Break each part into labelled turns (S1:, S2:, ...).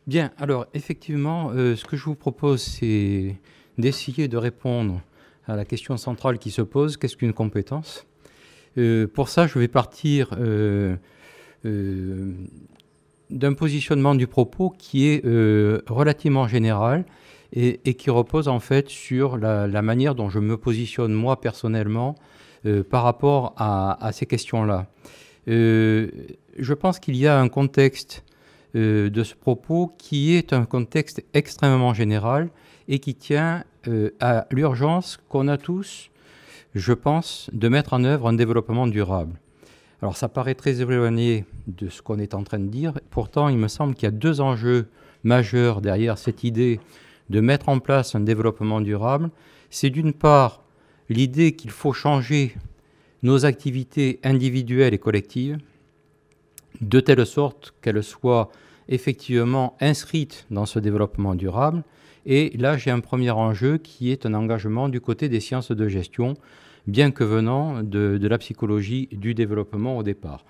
S1: Bien, alors effectivement, ce que je vous propose, c'est d'essayer de répondre à la question centrale qui se pose, qu'est-ce qu'une compétence? Pour ça, je vais partir euh, d'un positionnement du propos qui est relativement général et qui repose en fait sur la manière dont je me positionne moi personnellement par rapport à ces questions-là. Je pense qu'il y a un contexte de ce propos qui est un contexte extrêmement général et qui tient à l'urgence qu'on a tous, je pense, de mettre en œuvre un développement durable. Alors ça paraît très éloigné de ce qu'on est en train de dire, pourtant il me semble qu'il y a deux enjeux majeurs derrière cette idée de mettre en place un développement durable. C'est d'une part l'idée qu'il faut changer nos activités individuelles et collectives, de telle sorte qu'elles soient effectivement inscrites dans ce développement durable. Et là, j'ai un premier enjeu qui est un engagement du côté des sciences de gestion, bien que venant de la psychologie du développement au départ.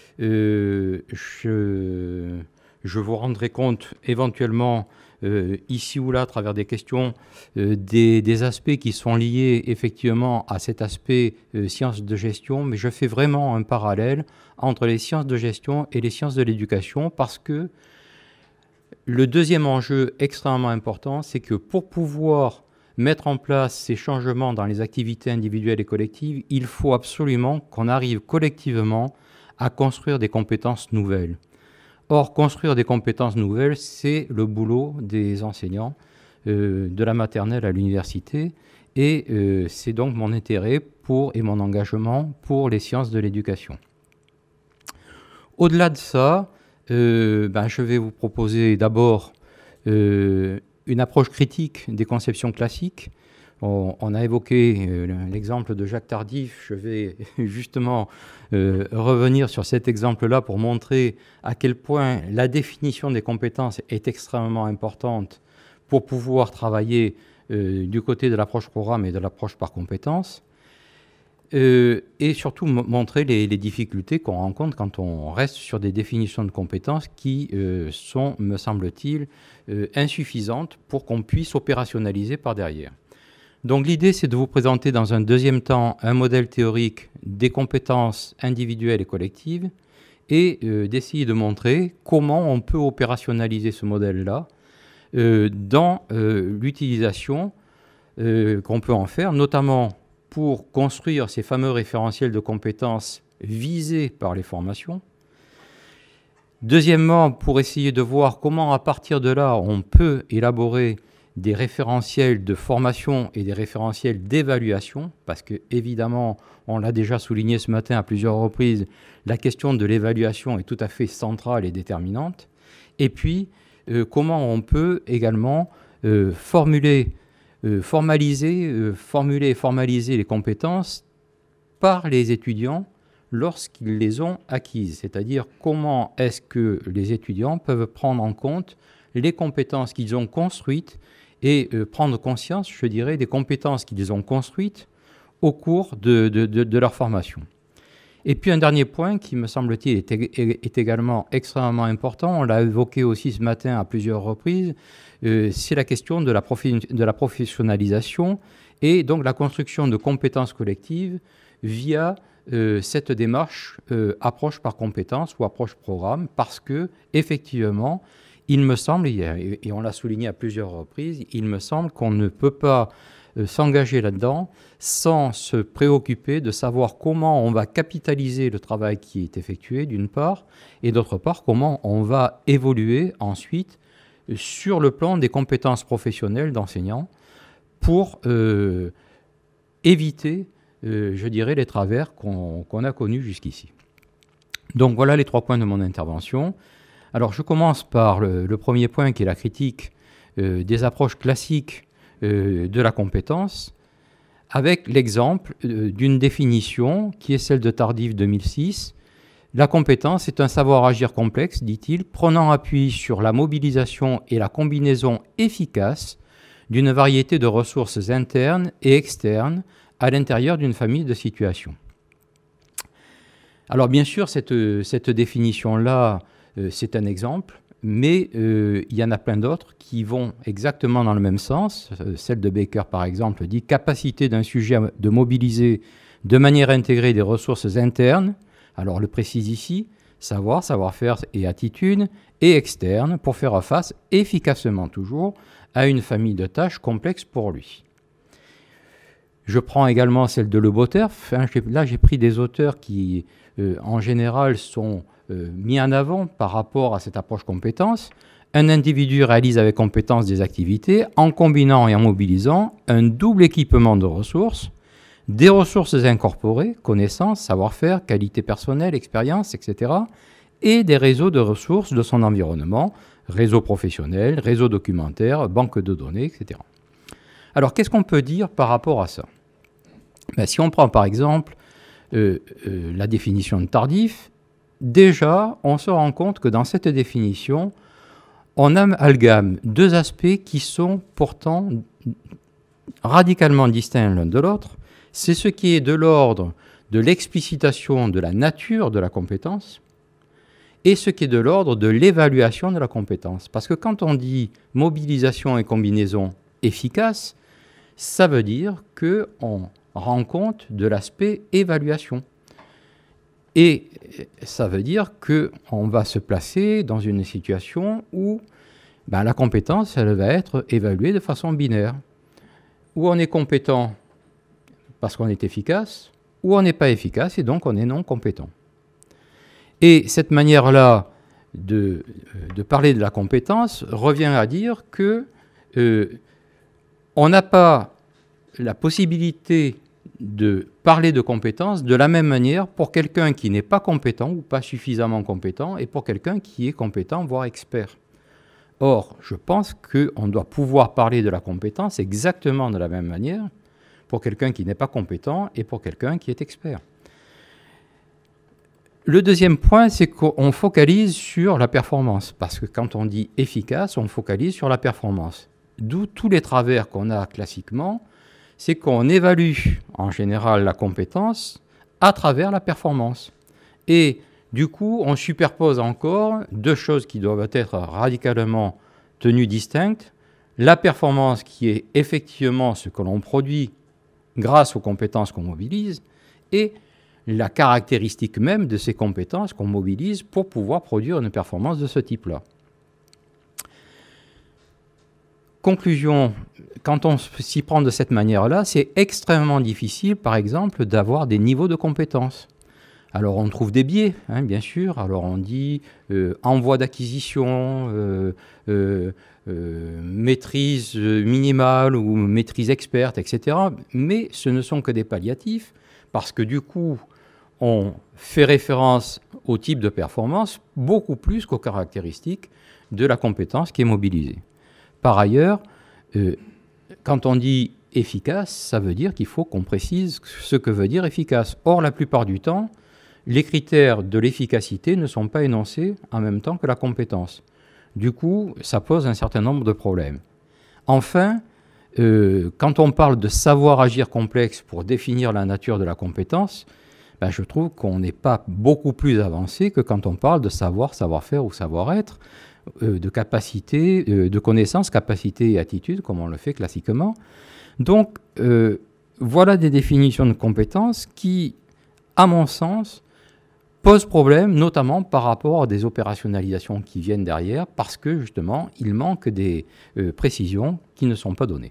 S1: Je vous rendrai compte éventuellement ici ou là à travers des questions des aspects qui sont liés effectivement à cet aspect sciences de gestion, mais je fais vraiment un parallèle entre les sciences de gestion et les sciences de l'éducation parce que le deuxième enjeu extrêmement important, c'est que pour pouvoir mettre en place ces changements dans les activités individuelles et collectives, il faut absolument qu'on arrive collectivement à construire des compétences nouvelles. Or, construire des compétences nouvelles, c'est le boulot des enseignants, de la maternelle à l'université, et c'est donc mon intérêt et mon engagement pour les sciences de l'éducation. Au-delà de ça, je vais vous proposer d'abord une approche critique des conceptions classiques. On a évoqué l'exemple de Jacques Tardif. Je vais justement revenir sur cet exemple-là pour montrer à quel point la définition des compétences est extrêmement importante pour pouvoir travailler du côté de l'approche programme et de l'approche par compétences. Et surtout montrer les difficultés qu'on rencontre quand on reste sur des définitions de compétences qui sont, me semble-t-il, insuffisantes pour qu'on puisse opérationnaliser par derrière. Donc l'idée, c'est de vous présenter dans un deuxième temps un modèle théorique des compétences individuelles et collectives et d'essayer de montrer comment on peut opérationnaliser ce modèle-là dans l'utilisation qu'on peut en faire, notamment pour construire ces fameux référentiels de compétences visés par les formations. Deuxièmement, pour essayer de voir comment, à partir de là, on peut élaborer des référentiels de formation et des référentiels d'évaluation, parce que, évidemment, on l'a déjà souligné ce matin à plusieurs reprises, la question de l'évaluation est tout à fait centrale et déterminante. Et puis, comment on peut également formaliser et formaliser les compétences par les étudiants lorsqu'ils les ont acquises. C'est-à-dire comment est-ce que les étudiants peuvent prendre en compte les compétences qu'ils ont construites et prendre conscience, je dirais, des compétences qu'ils ont construites au cours de leur formation. Et puis un dernier point qui, me semble-t-il, est également extrêmement important, on l'a évoqué aussi ce matin à plusieurs reprises, c'est la question de la professionnalisation et donc la construction de compétences collectives via cette démarche approche par compétence ou approche programme, parce que effectivement, il me semble, et on l'a souligné à plusieurs reprises, il me semble qu'on ne peut pas s'engager là-dedans sans se préoccuper de savoir comment on va capitaliser le travail qui est effectué, d'une part, et d'autre part, comment on va évoluer ensuite sur le plan des compétences professionnelles d'enseignants pour éviter, je dirais, les travers qu'on a connus jusqu'ici. Donc voilà les 3 points de mon intervention. Alors je commence par le premier point qui est la critique des approches classiques de la compétence, avec l'exemple d'une définition qui est celle de Tardif 2006. La compétence est un savoir-agir complexe, dit-il, prenant appui sur la mobilisation et la combinaison efficace d'une variété de ressources internes et externes à l'intérieur d'une famille de situations. Alors bien sûr, cette définition-là, c'est un exemple. mais il y en a plein d'autres qui vont exactement dans le même sens. Celle de Baker, par exemple, dit « capacité d'un sujet de mobiliser de manière intégrée des ressources internes », alors le précise ici, savoir, savoir-faire et attitude, et externes, pour faire face efficacement toujours à une famille de tâches complexes pour lui. Je prends également celle de Le Boterf. Là, j'ai pris des auteurs qui, en général, sont mis en avant par rapport à cette approche compétence. Un individu réalise avec compétence des activités en combinant et en mobilisant un double équipement de ressources, des ressources incorporées, connaissances, savoir-faire, qualité personnelle, expérience, etc., et des réseaux de ressources de son environnement, réseau professionnel, réseau documentaire, banque de données, etc. Alors, qu'est-ce qu'on peut dire par rapport à ça? Si on prend par exemple la définition de tardif, déjà, on se rend compte que dans cette définition, on amalgame deux aspects qui sont pourtant radicalement distincts l'un de l'autre. C'est ce qui est de l'ordre de l'explicitation de la nature de la compétence et ce qui est de l'ordre de l'évaluation de la compétence. Parce que quand on dit mobilisation et combinaison efficace, ça veut dire qu'on rend compte de l'aspect évaluation. Et ça veut dire qu'on va se placer dans une situation où la compétence, elle va être évaluée de façon binaire. Où on est compétent parce qu'on est efficace, ou on n'est pas efficace et donc on est non compétent. Et cette manière-là de parler de la compétence revient à dire que on n'a pas la possibilité de parler de compétence de la même manière pour quelqu'un qui n'est pas compétent ou pas suffisamment compétent et pour quelqu'un qui est compétent, voire expert. Or, je pense qu'on doit pouvoir parler de la compétence exactement de la même manière pour quelqu'un qui n'est pas compétent et pour quelqu'un qui est expert. Le deuxième point, c'est qu'on focalise sur la performance, parce que quand on dit efficace, on focalise sur la performance. D'où tous les travers qu'on a classiquement, c'est qu'on évalue en général la compétence à travers la performance. Et du coup, on superpose encore deux choses qui doivent être radicalement tenues distinctes. La performance qui est effectivement ce que l'on produit grâce aux compétences qu'on mobilise, et la caractéristique même de ces compétences qu'on mobilise pour pouvoir produire une performance de ce type-là. Conclusion, quand on s'y prend de cette manière-là, c'est extrêmement difficile, par exemple, d'avoir des niveaux de compétences. Alors on trouve des biais, bien sûr. Alors on dit envoi d'acquisition, maîtrise minimale ou maîtrise experte, etc. Mais ce ne sont que des palliatifs, parce que du coup, on fait référence au type de performance beaucoup plus qu'aux caractéristiques de la compétence qui est mobilisée. Par ailleurs, quand on dit efficace, ça veut dire qu'il faut qu'on précise ce que veut dire efficace. Or, la plupart du temps, les critères de l'efficacité ne sont pas énoncés en même temps que la compétence. Du coup, ça pose un certain nombre de problèmes. Enfin, quand on parle de savoir agir complexe pour définir la nature de la compétence, je trouve qu'on n'est pas beaucoup plus avancé que quand on parle de savoir, savoir-faire ou savoir-être, de capacité, de connaissance, capacité et attitude, comme on le fait classiquement. Donc, voilà des définitions de compétences qui, à mon sens, posent problème, notamment par rapport à des opérationnalisations qui viennent derrière, parce que, justement, il manque des précisions qui ne sont pas données.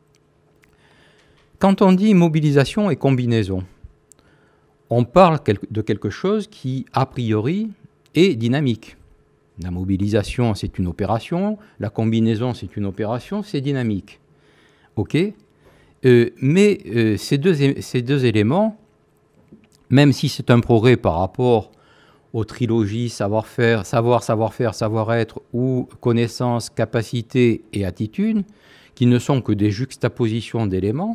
S1: Quand on dit mobilisation et combinaison, on parle de quelque chose qui, a priori, est dynamique. La mobilisation, c'est une opération. La combinaison, c'est une opération. C'est dynamique. OK. Mais ces deux éléments, même si c'est un progrès par rapport aux trilogies savoir-faire, savoir-faire, savoir-être ou connaissance, capacité et attitude, qui ne sont que des juxtapositions d'éléments,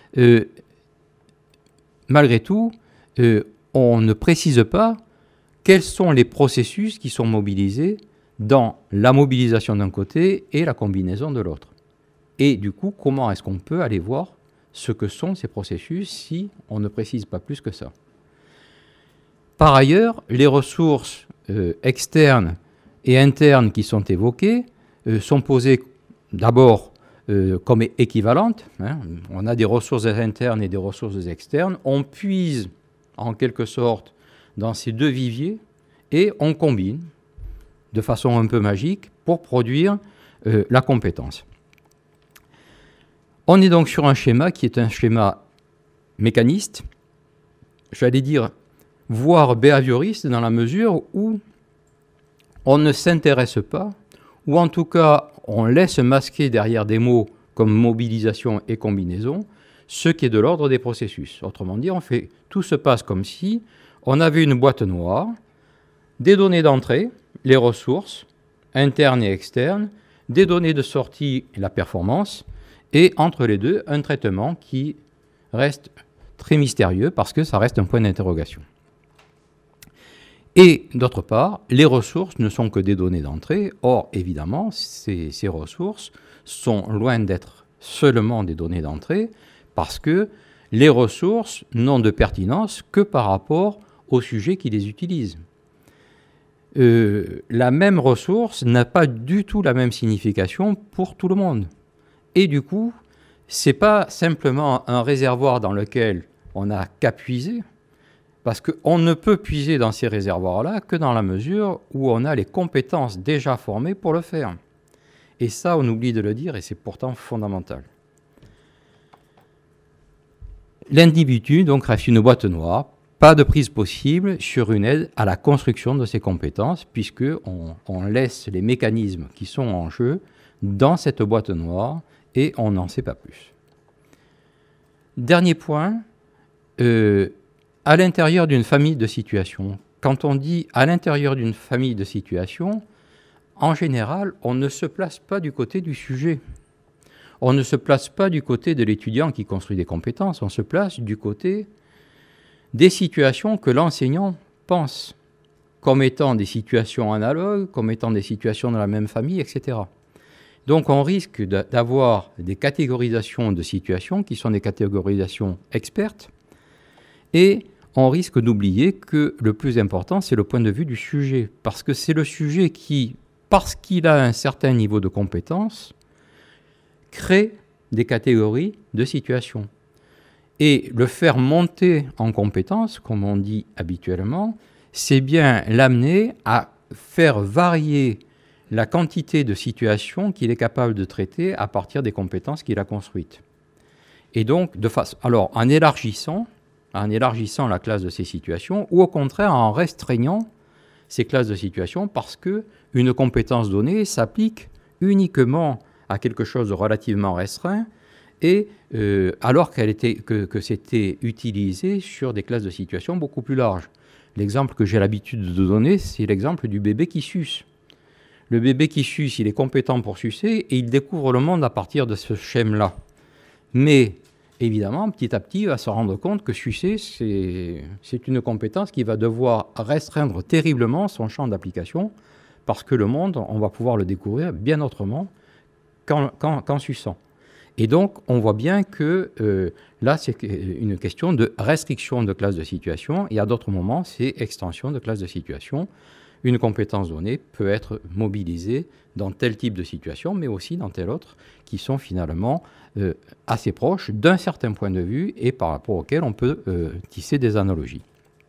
S1: malgré tout, on ne précise pas quels sont les processus qui sont mobilisés dans la mobilisation d'un côté et la combinaison de l'autre. Et du coup, comment est-ce qu'on peut aller voir ce que sont ces processus si on ne précise pas plus que ça? Par ailleurs, les ressources externes et internes qui sont évoquées sont posées d'abord comme équivalentes. On a des ressources internes et des ressources externes. On puise en quelque sorte dans ces deux viviers et on combine de façon un peu magique pour produire la compétence. On est donc sur un schéma qui est un schéma mécaniste, j'allais dire, voire behavioriste dans la mesure où on ne s'intéresse pas, ou en tout cas on laisse masquer derrière des mots comme mobilisation et combinaison, ce qui est de l'ordre des processus. Autrement dit, tout se passe comme si on avait une boîte noire, des données d'entrée, les ressources, internes et externes, des données de sortie, la performance, et entre les deux, un traitement qui reste très mystérieux parce que ça reste un point d'interrogation. Et d'autre part, les ressources ne sont que des données d'entrée. Or, évidemment, ces ressources sont loin d'être seulement des données d'entrée parce que les ressources n'ont de pertinence que par rapport au sujet qui les utilise. La même ressource n'a pas du tout la même signification pour tout le monde. Et du coup, ce n'est pas simplement un réservoir dans lequel on n'a qu'à puiser, parce qu'on ne peut puiser dans ces réservoirs-là que dans la mesure où on a les compétences déjà formées pour le faire. Et ça, on oublie de le dire, et c'est pourtant fondamental. L'individu, donc, reste une boîte noire, pas de prise possible sur une aide à la construction de ses compétences, puisqu'on laisse les mécanismes qui sont en jeu dans cette boîte noire, et on n'en sait pas plus. Dernier point, à l'intérieur d'une famille de situations. Quand on dit à l'intérieur d'une famille de situations, en général, on ne se place pas du côté du sujet. On ne se place pas du côté de l'étudiant qui construit des compétences, on se place du côté des situations que l'enseignant pense comme étant des situations analogues, comme étant des situations dans la même famille, etc. Donc on risque d'avoir des catégorisations de situations qui sont des catégorisations expertes, et on risque d'oublier que le plus important, c'est le point de vue du sujet, parce que c'est le sujet qui, parce qu'il a un certain niveau de compétence, crée des catégories de situations. Et le faire monter en compétence, comme on dit habituellement, c'est bien l'amener à faire varier la quantité de situations qu'il est capable de traiter à partir des compétences qu'il a construites. Et donc, alors, en élargissant la classe de ces situations, ou au contraire en restreignant ces classes de situations, parce qu'une compétence donnée s'applique uniquement à quelque chose de relativement restreint, et alors que c'était utilisé sur des classes de situations beaucoup plus larges. L'exemple que j'ai l'habitude de donner, c'est l'exemple du bébé qui suce. Le bébé qui suce, il est compétent pour sucer et il découvre le monde à partir de ce schème-là. Mais évidemment, petit à petit, il va se rendre compte que sucer, c'est une compétence qui va devoir restreindre terriblement son champ d'application parce que le monde, on va pouvoir le découvrir bien autrement qu'en suçant. Et donc, on voit bien que là, c'est une question de restriction de classe de situation, et à d'autres moments, c'est extension de classe de situation. Une compétence donnée peut être mobilisée dans tel type de situation, mais aussi dans tel autre, qui sont finalement assez proches d'un certain point de vue et par rapport auquel on peut tisser des analogies.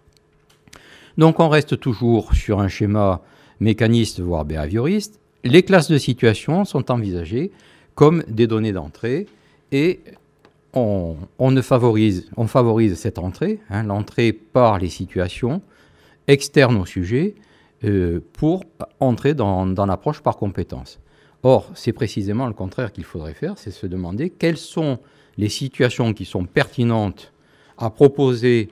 S1: Donc, on reste toujours sur un schéma mécaniste, voire behavioriste. Les classes de situation sont envisagées comme des données d'entrée, et on favorise cette entrée, l'entrée par les situations externes au sujet, pour entrer dans l'approche par compétence. Or, c'est précisément le contraire qu'il faudrait faire, c'est se demander quelles sont les situations qui sont pertinentes à proposer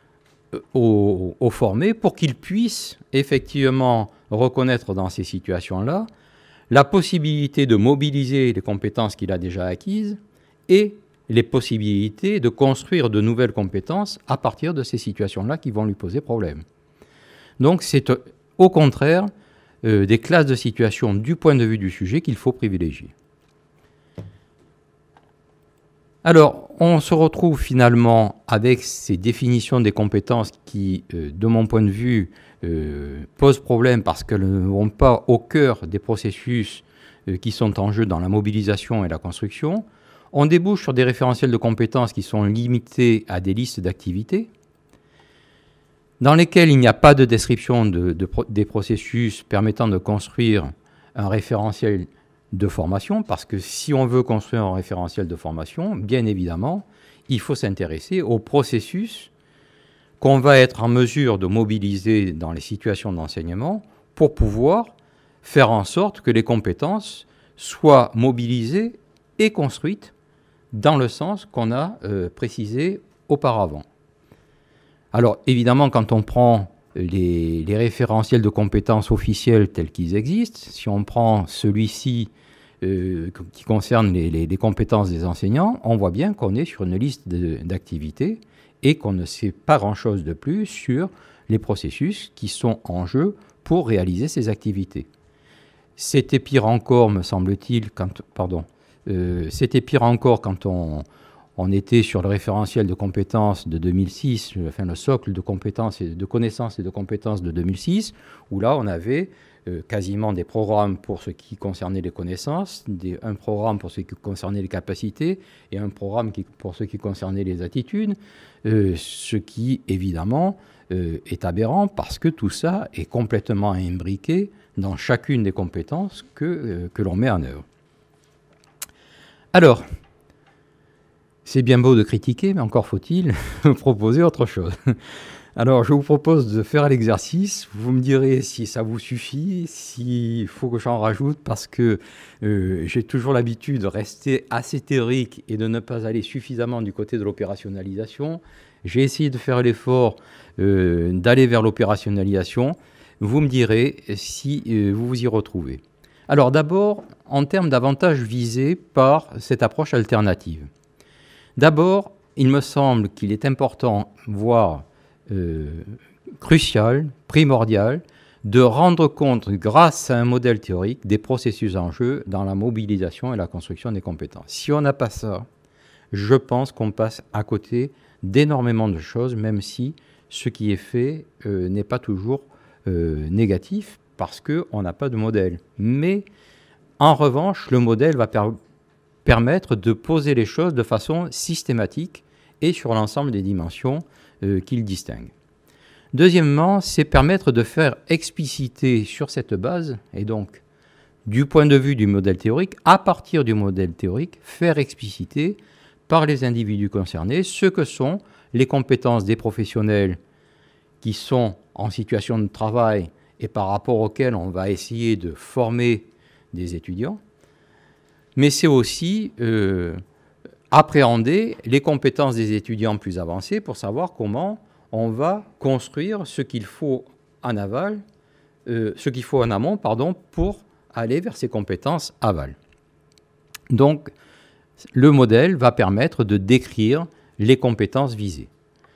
S1: aux formés pour qu'ils puissent effectivement reconnaître dans ces situations-là la possibilité de mobiliser les compétences qu'il a déjà acquises et les possibilités de construire de nouvelles compétences à partir de ces situations-là qui vont lui poser problème. Donc c'est au contraire des classes de situation du point de vue du sujet qu'il faut privilégier. Alors, on se retrouve finalement avec ces définitions des compétences qui, de mon point de vue, posent problème parce qu'elles ne vont pas au cœur des processus qui sont en jeu dans la mobilisation et la construction. On débouche sur des référentiels de compétences qui sont limités à des listes d'activités, dans lesquelles il n'y a pas de description des processus permettant de construire un référentiel de formation, parce que si on veut construire un référentiel de formation, bien évidemment, il faut s'intéresser au processus qu'on va être en mesure de mobiliser dans les situations d'enseignement pour pouvoir faire en sorte que les compétences soient mobilisées et construites dans le sens qu'on a précisé auparavant. Alors évidemment, quand on prend les référentiels de compétences officiels tels qu'ils existent, si on prend celui-ci qui concerne les compétences des enseignants, on voit bien qu'on est sur une liste d'activités et qu'on ne sait pas grand-chose de plus sur les processus qui sont en jeu pour réaliser ces activités. C'était pire encore, me semble-t-il, quand on était sur le référentiel de compétences de 2006, enfin le socle de compétences et de connaissances et de compétences de 2006, où là on avait quasiment des programmes pour ce qui concernait les connaissances, un programme pour ce qui concernait les capacités et un programme pour ce qui concernait les attitudes, ce qui évidemment est aberrant parce que tout ça est complètement imbriqué dans chacune des compétences que l'on met en œuvre. Alors, c'est bien beau de critiquer, mais encore faut-il proposer autre chose. Alors, je vous propose de faire l'exercice. Vous me direz si ça vous suffit, s'il faut que j'en rajoute, parce que j'ai toujours l'habitude de rester assez théorique et de ne pas aller suffisamment du côté de l'opérationnalisation. J'ai essayé de faire l'effort d'aller vers l'opérationnalisation. Vous me direz si vous vous y retrouvez. Alors d'abord, en termes d'avantages visés par cette approche alternative. D'abord, il me semble qu'il est important, voire crucial, primordial, de rendre compte, grâce à un modèle théorique, des processus en jeu dans la mobilisation et la construction des compétences. Si on n'a pas ça, je pense qu'on passe à côté d'énormément de choses, même si ce qui est fait n'est pas toujours négatif, parce qu'on n'a pas de modèle. Mais, en revanche, le modèle va permettre de poser les choses de façon systématique et sur l'ensemble des dimensions qu'il distingue. Deuxièmement, c'est permettre de faire expliciter sur cette base, et donc du point de vue du modèle théorique, à partir du modèle théorique, faire expliciter par les individus concernés ce que sont les compétences des professionnels qui sont en situation de travail et par rapport auxquels on va essayer de former des étudiants, mais c'est aussi appréhender les compétences des étudiants plus avancés pour savoir comment on va construire ce qu'il faut en amont, pour aller vers ces compétences aval. Donc, le modèle va permettre de décrire les compétences visées.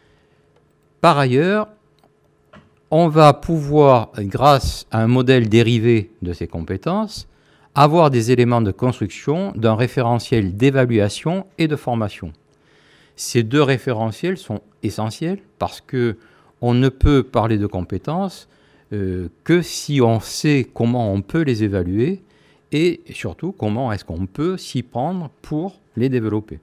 S1: Par ailleurs, on va pouvoir, grâce à un modèle dérivé de ces compétences, avoir des éléments de construction d'un référentiel d'évaluation et de formation. Ces deux référentiels sont essentiels parce qu'on ne peut parler de compétences que si on sait comment on peut les évaluer et surtout comment est-ce qu'on peut s'y prendre pour les développer.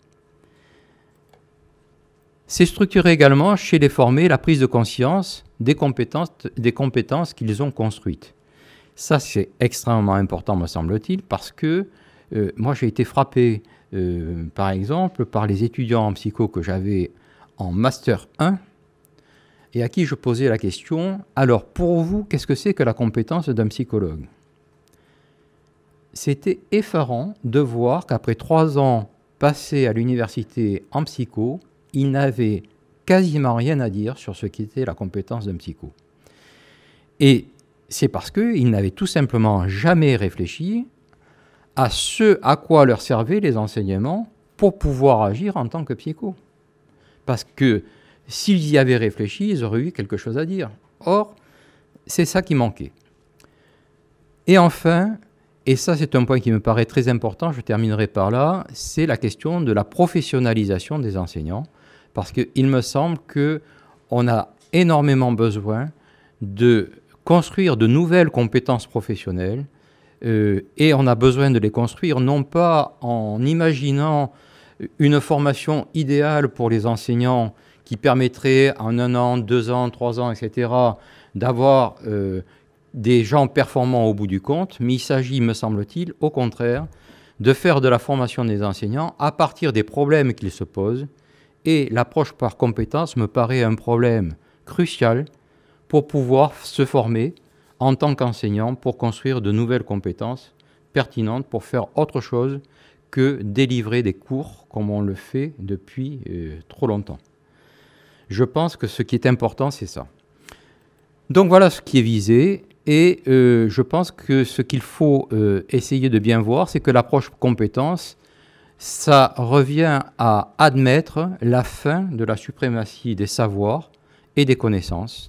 S1: C'est structuré également chez les formés la prise de conscience des compétences qu'ils ont construites. Ça, c'est extrêmement important, me semble-t-il, parce que moi, j'ai été frappé, par exemple, par les étudiants en psycho que j'avais en Master 1 et à qui je posais la question « Alors, pour vous, qu'est-ce que c'est que la compétence d'un psychologue ?» C'était effarant de voir qu'après 3 ans passés à l'université en psycho, ils n'avaient quasiment rien à dire sur ce qu'était la compétence d'un psycho. Et c'est parce qu'ils n'avaient tout simplement jamais réfléchi à ce à quoi leur servaient les enseignements pour pouvoir agir en tant que psycho. Parce que s'ils y avaient réfléchi, ils auraient eu quelque chose à dire. Or, c'est ça qui manquait. Et enfin, Et ça, c'est un point qui me paraît très important, je terminerai par là, c'est la question de la professionnalisation des enseignants, parce qu'il me semble qu'on a énormément besoin de construire de nouvelles compétences professionnelles, et on a besoin de les construire non pas en imaginant une formation idéale pour les enseignants qui permettrait en 1 an, 2 ans, 3 ans, etc., d'avoir des gens performants au bout du compte, mais il s'agit, me semble-t-il, au contraire, de faire de la formation des enseignants à partir des problèmes qu'ils se posent. Et l'approche par compétences me paraît un problème crucial pour pouvoir se former en tant qu'enseignant, pour construire de nouvelles compétences pertinentes, pour faire autre chose que délivrer des cours comme on le fait depuis trop longtemps. Je pense que ce qui est important, c'est ça. Donc voilà ce qui est visé. Et je pense que ce qu'il faut essayer de bien voir, c'est que l'approche compétence, ça revient à admettre la fin de la suprématie des savoirs et des connaissances.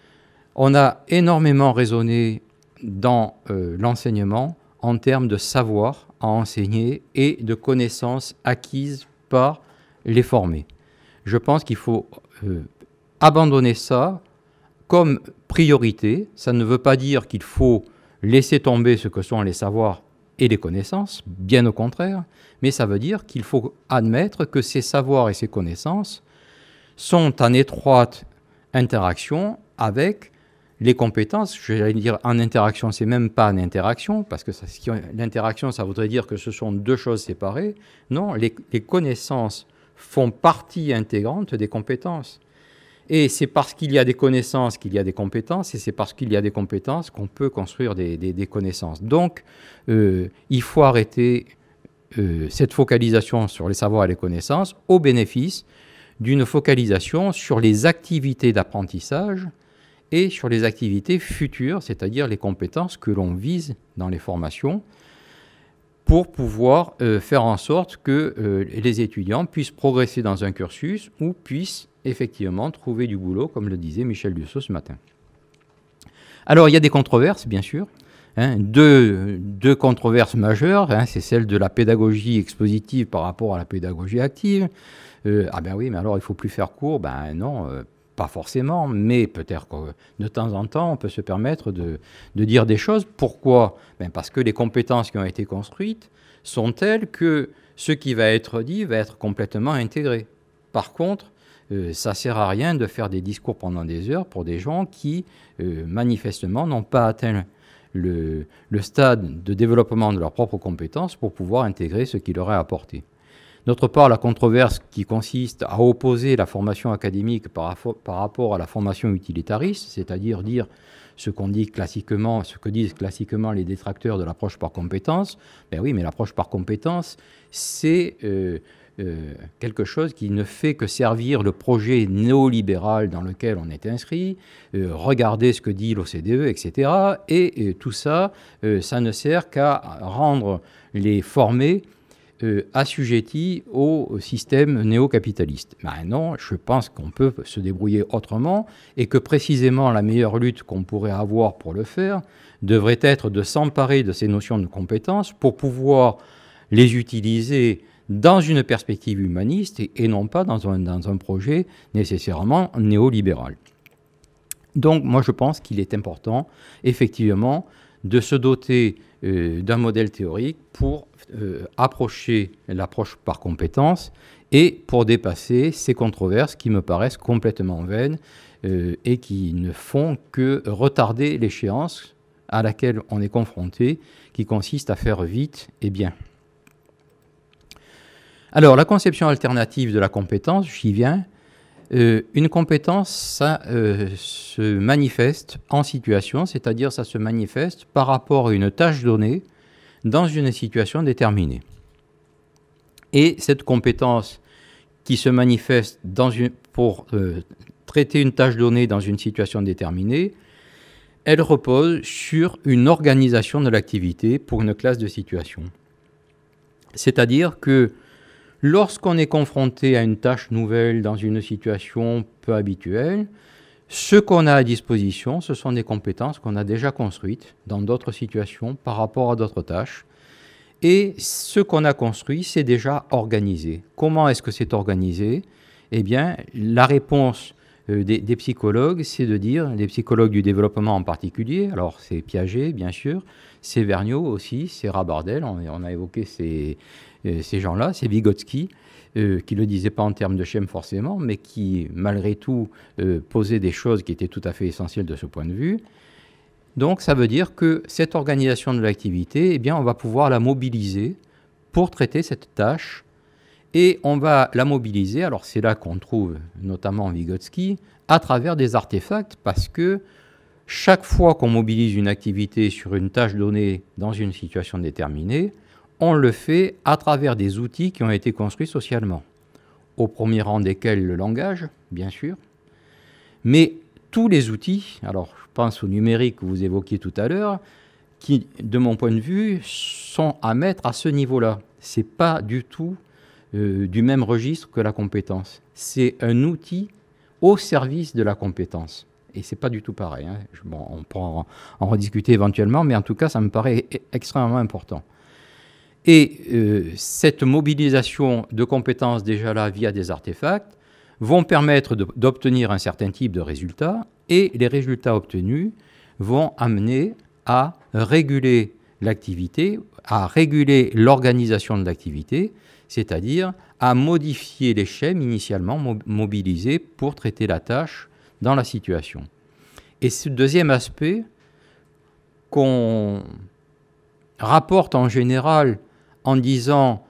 S1: On a énormément raisonné dans l'enseignement en termes de savoir à enseigner et de connaissances acquises par les formés. Je pense qu'il faut abandonner ça comme priorité. Ça ne veut pas dire qu'il faut laisser tomber ce que sont les savoirs et les connaissances, bien au contraire, mais ça veut dire qu'il faut admettre que ces savoirs et ces connaissances sont en étroite interaction avec les compétences. J'allais dire en interaction, c'est même pas en interaction, parce que l'interaction, ça voudrait dire que ce sont deux choses séparées. Non, les connaissances font partie intégrante des compétences. Et c'est parce qu'il y a des connaissances qu'il y a des compétences, et c'est parce qu'il y a des compétences qu'on peut construire des connaissances. Donc, il faut arrêter cette focalisation sur les savoirs et les connaissances au bénéfice d'une focalisation sur les activités d'apprentissage et sur les activités futures, c'est-à-dire les compétences que l'on vise dans les formations, pour pouvoir faire en sorte que les étudiants puissent progresser dans un cursus ou puissent effectivement trouver du boulot, comme le disait Michel Dussault ce matin. Alors, il y a des controverses, bien sûr. Deux controverses majeures, c'est celle de la pédagogie expositive par rapport à la pédagogie active. Ah ben oui, mais alors il ne faut plus faire cours. Ben non, pas forcément, mais peut-être que de temps en temps, on peut se permettre de dire des choses. Pourquoi ? Ben parce que les compétences qui ont été construites sont telles que ce qui va être dit va être complètement intégré. Par contre, ça ne sert à rien de faire des discours pendant des heures pour des gens qui, manifestement, n'ont pas atteint le stade de développement de leurs propres compétences pour pouvoir intégrer ce qui leur est apporté. D'autre part, la controverse qui consiste à opposer la formation académique par rapport à la formation utilitariste, c'est-à-dire dire ce que disent classiquement les détracteurs de l'approche par compétence. Ben oui, mais l'approche par compétence, c'est quelque chose qui ne fait que servir le projet néolibéral dans lequel on est inscrit, regarder ce que dit l'OCDE, etc. Et tout ça, ça ne sert qu'à rendre les formés assujettis au système néo-capitaliste. Ben non, je pense qu'on peut se débrouiller autrement et que précisément la meilleure lutte qu'on pourrait avoir pour le faire devrait être de s'emparer de ces notions de compétences pour pouvoir les utiliser dans une perspective humaniste et non pas dans un projet nécessairement néolibéral. Donc moi je pense qu'il est important effectivement de se doter d'un modèle théorique pour approcher l'approche par compétences et pour dépasser ces controverses qui me paraissent complètement vaines et qui ne font que retarder l'échéance à laquelle on est confronté, qui consiste à faire vite et bien. Alors, la conception alternative de la compétence, j'y viens. Une compétence, ça se manifeste en situation, c'est-à-dire ça se manifeste par rapport à une tâche donnée dans une situation déterminée. Et cette compétence qui se manifeste pour traiter une tâche donnée dans une situation déterminée, elle repose sur une organisation de l'activité pour une classe de situation. C'est-à-dire que lorsqu'on est confronté à une tâche nouvelle dans une situation peu habituelle, Ce qu'on a à disposition, ce sont des compétences qu'on a déjà construites dans d'autres situations par rapport à d'autres tâches. Et ce qu'on a construit, c'est déjà organisé. Comment est-ce que c'est organisé? Eh bien, la réponse des psychologues, c'est de dire, les psychologues du développement en particulier, alors c'est Piaget, bien sûr, c'est Vergniaud aussi, c'est Rabardel, on a évoqué ces gens-là, c'est Vygotsky, qui ne le disait pas en termes de schème forcément, mais qui, malgré tout, posait des choses qui étaient tout à fait essentielles de ce point de vue. Donc, ça veut dire que cette organisation de l'activité, eh bien, on va pouvoir la mobiliser pour traiter cette tâche. Et on va la mobiliser, alors c'est là qu'on trouve notamment Vygotsky, à travers des artefacts, parce que chaque fois qu'on mobilise une activité sur une tâche donnée dans une situation déterminée, on le fait à travers des outils qui ont été construits socialement. Au premier rang desquels le langage, bien sûr, mais tous les outils, alors je pense au numérique que vous évoquiez tout à l'heure, qui, de mon point de vue, sont à mettre à ce niveau-là. Ce n'est pas du tout du même registre que la compétence. C'est un outil au service de la compétence. Et ce n'est pas du tout pareil. Hein. Bon, on pourra en rediscuter éventuellement, mais en tout cas, ça me paraît extrêmement important. Et cette mobilisation de compétences déjà là via des artefacts vont permettre d'obtenir un certain type de résultats, et les résultats obtenus vont amener à réguler l'activité, à réguler l'organisation de l'activité, c'est-à-dire à modifier les schèmes initialement mobilisés pour traiter la tâche dans la situation. Et ce deuxième aspect qu'on rapporte en général en disant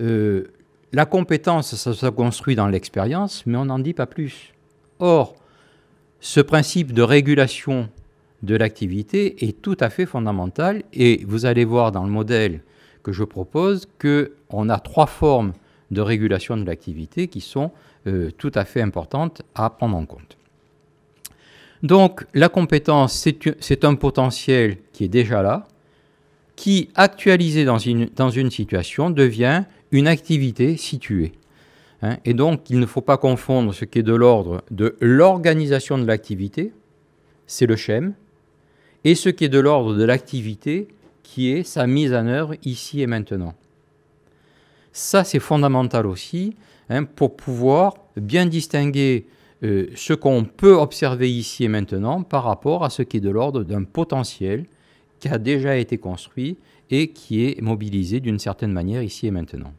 S1: la compétence, ça se construit dans l'expérience, mais on n'en dit pas plus. Or, ce principe de régulation de l'activité est tout à fait fondamental, et vous allez voir dans le modèle que je propose qu'on a 3 formes de régulation de l'activité qui sont tout à fait importantes à prendre en compte. Donc, la compétence, c'est un potentiel qui est déjà là, qui, actualisé dans une situation, devient une activité située. Hein, et donc, il ne faut pas confondre ce qui est de l'ordre de l'organisation de l'activité, c'est le schème, et ce qui est de l'ordre de l'activité, qui est sa mise en œuvre ici et maintenant. Ça, c'est fondamental aussi, hein, pour pouvoir bien distinguer ce qu'on peut observer ici et maintenant par rapport à ce qui est de l'ordre d'un potentiel qui a déjà été construit et qui est mobilisé d'une certaine manière ici et maintenant.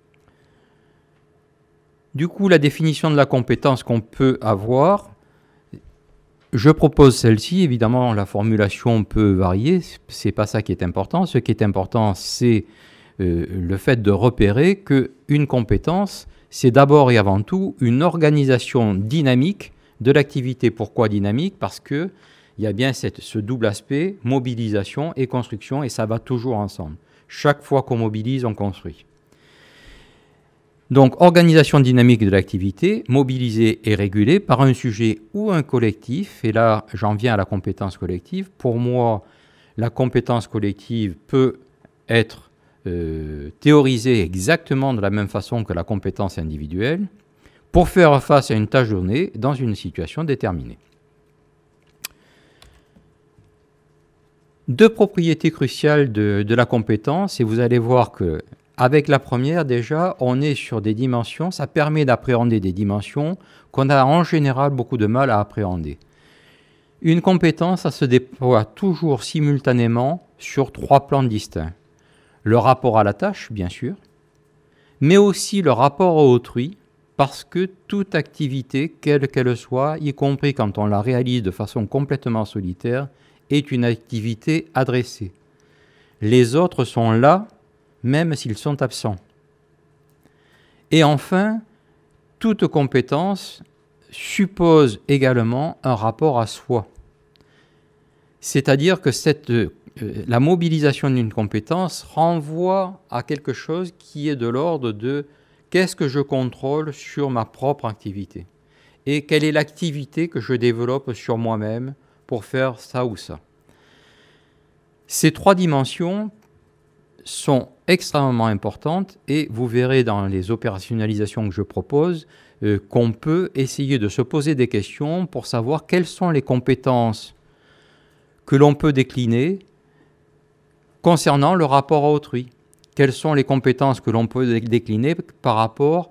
S1: Du coup, la définition de la compétence qu'on peut avoir, je propose celle-ci. Évidemment, la formulation peut varier, c'est pas ça qui est important. Ce qui est important, c'est le fait de repérer qu'une compétence, c'est d'abord et avant tout une organisation dynamique de l'activité. Pourquoi dynamique? Parce qu'il y a bien ce double aspect, mobilisation et construction, et ça va toujours ensemble. Chaque fois qu'on mobilise, on construit. Donc, organisation dynamique de l'activité, mobilisée et régulée par un sujet ou un collectif. Et là, j'en viens à la compétence collective. Pour moi, la compétence collective peut être théorisée exactement de la même façon que la compétence individuelle pour faire face à une tâche donnée dans une situation déterminée. 2 propriétés cruciales de la compétence, et vous allez voir que avec la première, déjà, on est sur des dimensions, ça permet d'appréhender des dimensions qu'on a en général beaucoup de mal à appréhender. Une compétence, ça se déploie toujours simultanément sur 3 plans distincts. Le rapport à la tâche, bien sûr, mais aussi le rapport à autrui, parce que toute activité, quelle qu'elle soit, y compris quand on la réalise de façon complètement solitaire, est une activité adressée. Les autres sont là, même s'ils sont absents. Et enfin, toute compétence suppose également un rapport à soi. C'est-à-dire que la mobilisation d'une compétence renvoie à quelque chose qui est de l'ordre de qu'est-ce que je contrôle sur ma propre activité et quelle est l'activité que je développe sur moi-même pour faire ça ou ça. Ces 3 dimensions sont extrêmement importantes et vous verrez dans les opérationnalisations que je propose qu'on peut essayer de se poser des questions pour savoir quelles sont les compétences que l'on peut décliner concernant le rapport à autrui. Quelles sont les compétences que l'on peut décliner par rapport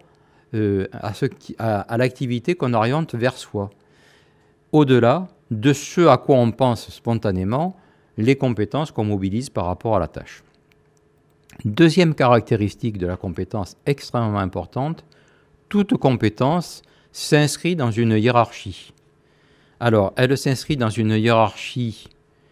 S1: à l'activité qu'on oriente vers soi, au-delà de ce à quoi on pense spontanément, les compétences qu'on mobilise par rapport à la tâche. Deuxième caractéristique de la compétence extrêmement importante, toute compétence s'inscrit dans une hiérarchie. Alors, elle s'inscrit dans une hiérarchie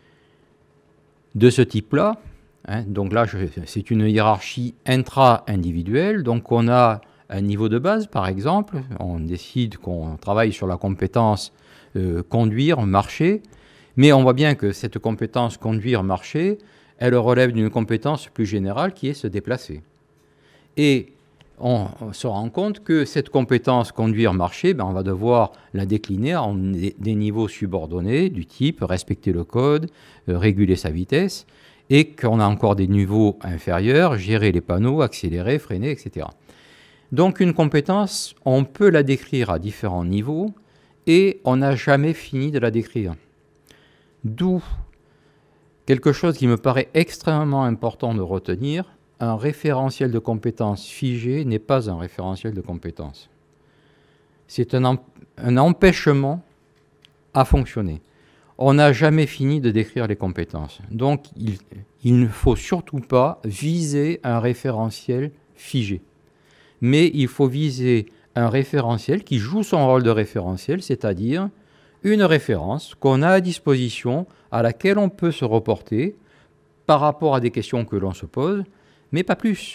S1: de ce type-là. Donc là, c'est une hiérarchie intra-individuelle. Donc on a un niveau de base, par exemple. On décide qu'on travaille sur la compétence conduire, marcher. Mais on voit bien que cette compétence conduire, marcher, elle relève d'une compétence plus générale qui est se déplacer. Et on se rend compte que cette compétence conduire, marcher, on va devoir la décliner en des niveaux subordonnés du type respecter le code, réguler sa vitesse, et qu'on a encore des niveaux inférieurs, gérer les panneaux, accélérer, freiner, etc. Donc une compétence, on peut la décrire à différents niveaux, et on n'a jamais fini de la décrire. D'où quelque chose qui me paraît extrêmement important de retenir, un référentiel de compétences figé n'est pas un référentiel de compétences. C'est un empêchement à fonctionner. On n'a jamais fini de décrire les compétences. Donc, il ne faut surtout pas viser un référentiel figé. Mais il faut viser un référentiel qui joue son rôle de référentiel, c'est-à-dire une référence qu'on a à disposition, à laquelle on peut se reporter par rapport à des questions que l'on se pose, mais pas plus.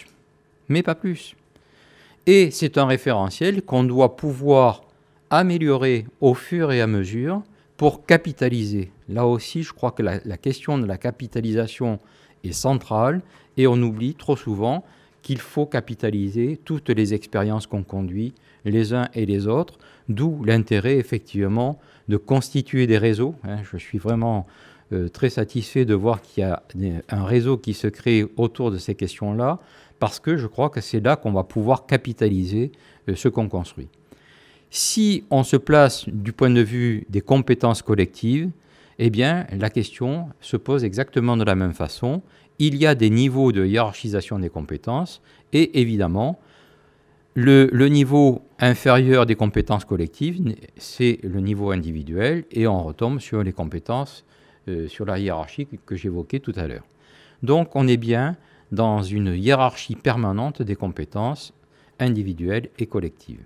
S1: Et c'est un référentiel qu'on doit pouvoir améliorer au fur et à mesure pour capitaliser. Là aussi, je crois que la question de la capitalisation est centrale et on oublie trop souvent qu'il faut capitaliser toutes les expériences qu'on conduit les uns et les autres, d'où l'intérêt effectivement de constituer des réseaux. Je suis vraiment très satisfait de voir qu'il y a un réseau qui se crée autour de ces questions-là, parce que je crois que c'est là qu'on va pouvoir capitaliser ce qu'on construit. Si on se place du point de vue des compétences collectives, eh bien, la question se pose exactement de la même façon. Il y a des niveaux de hiérarchisation des compétences et évidemment, le niveau inférieur des compétences collectives, c'est le niveau individuel et on retombe sur les compétences, sur la hiérarchie que j'évoquais tout à l'heure. Donc, on est bien dans une hiérarchie permanente des compétences individuelles et collectives.